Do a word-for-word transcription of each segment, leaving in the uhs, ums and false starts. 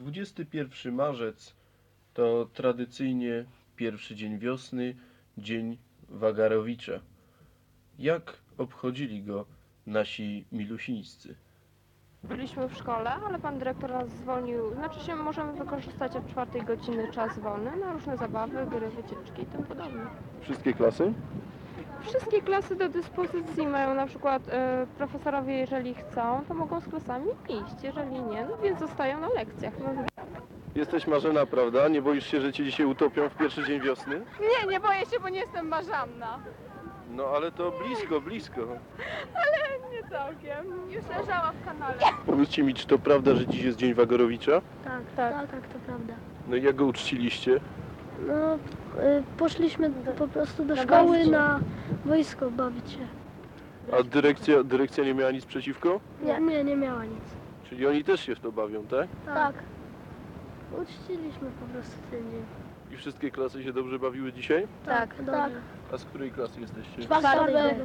dwudziesty pierwszy marzec to tradycyjnie pierwszy dzień wiosny, dzień Wagarowicza. Jak obchodzili go nasi milusińscy? Byliśmy w szkole, ale pan dyrektor nas zwolnił. Znaczy się możemy wykorzystać od czwartej godziny czas wolny na różne zabawy, gry, wycieczki i tym podobne. Wszystkie klasy? Wszystkie klasy do dyspozycji mają, na przykład e, profesorowie, jeżeli chcą, to mogą z klasami iść, jeżeli nie, no więc zostają na lekcjach. No. Jesteś Marzena, prawda? Nie boisz się, że cię dzisiaj utopią w pierwszy dzień wiosny? Nie, nie boję się, bo nie jestem marzanna. No ale to blisko, blisko. Ale nie całkiem. Już leżała w kanale. Powiedzcie mi, czy to prawda, że dziś jest dzień Wagarowicza? Tak, tak, tak, tak, to prawda. No i jak go uczciliście? No, y, poszliśmy po prostu do szkoły na wojsko bawić się. A dyrekcja, dyrekcja nie miała nic przeciwko? Nie, nie, nie miała nic. Czyli oni też się w to bawią, tak? Tak. Uczciliśmy po prostu ten dzień. I wszystkie klasy się dobrze bawiły dzisiaj? Tak, tak. A z której klasy jesteście? Czwarta B.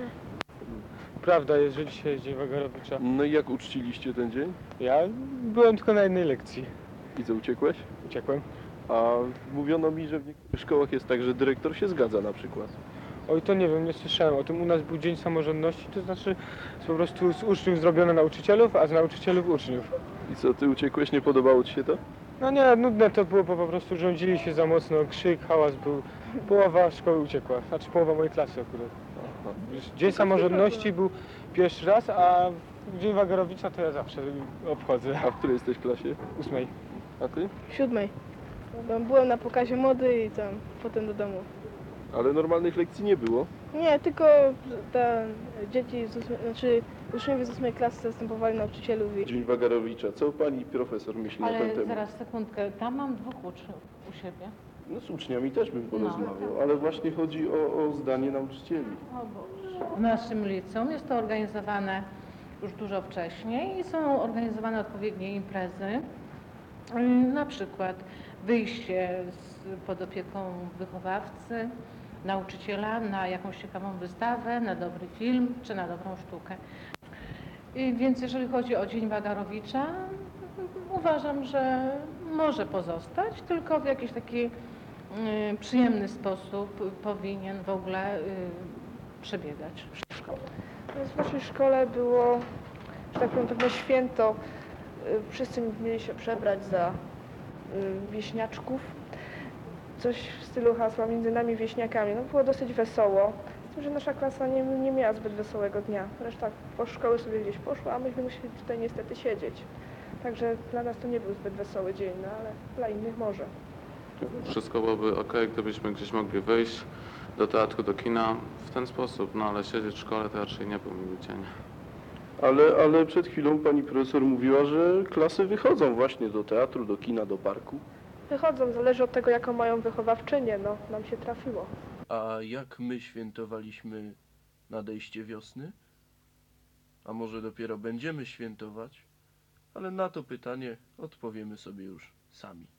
Prawda jest, że dzisiaj jest Dzień Wagarowicza. No i jak uczciliście ten dzień? Ja byłem tylko na jednej lekcji. I co, uciekłeś? Uciekłem. A mówiono mi, że w niektórych szkołach jest tak, że dyrektor się zgadza na przykład. Oj, to nie wiem, nie słyszałem o tym. U nas był Dzień Samorządności, to znaczy po prostu z uczniów zrobiono nauczycielów, a z nauczycielów uczniów. I co, ty uciekłeś? Nie podobało ci się to? No nie, nudne to było, bo po prostu rządzili się za mocno, krzyk, hałas był. Połowa szkoły uciekła, znaczy połowa mojej klasy akurat. Dzień Samorządności był pierwszy raz, a Dzień Wagarowicza to ja zawsze obchodzę. A w której jesteś klasie? Ósmej. A ty? Siódmej. Bo byłem na pokazie mody i tam potem do domu. Ale normalnych lekcji nie było. Nie, tylko te dzieci, z ósmej, znaczy uczniowie z ósmej klasy zastępowali nauczycielów i Dzień Wagarowicza. Co pani profesor myśli na ten Ale temat? zaraz, sekundkę, tam mam dwóch uczniów u siebie. No z uczniami też bym porozmawiał, ale właśnie chodzi o, o zdanie nauczycieli. O Boże. W naszym liceum jest to organizowane już dużo wcześniej i są organizowane odpowiednie imprezy. Ym, Na przykład wyjście z, pod opieką wychowawcy, nauczyciela na jakąś ciekawą wystawę, na dobry film czy na dobrą sztukę. I więc jeżeli chodzi o Dzień Wagarowicza, uważam, że może pozostać, tylko w jakiś taki y, przyjemny sposób powinien w ogóle y, przebiegać w szkole. w naszej szkole było, że tak powiem, pewne święto. Y, Wszyscy mieli się przebrać za y, wieśniaczków. Coś w stylu hasła między nami wieśniakami. No było dosyć wesoło. Z tym, że nasza klasa nie, nie miała zbyt wesołego dnia. Reszta po szkoły sobie gdzieś poszła, a myśmy musieli tutaj niestety siedzieć. Także dla nas to nie był zbyt wesoły dzień, no ale dla innych może. Wszystko byłoby ok, gdybyśmy gdzieś mogli wyjść do teatru, do kina w ten sposób, no ale siedzieć w szkole to raczej nie był miły dzień. Ale, ale przed chwilą pani profesor mówiła, że klasy wychodzą właśnie do teatru, do kina, do parku. Wychodzą, zależy od tego, jaką mają wychowawczynię, no nam się trafiło. A jak my świętowaliśmy nadejście wiosny? A może dopiero będziemy świętować? Ale na to pytanie odpowiemy sobie już sami.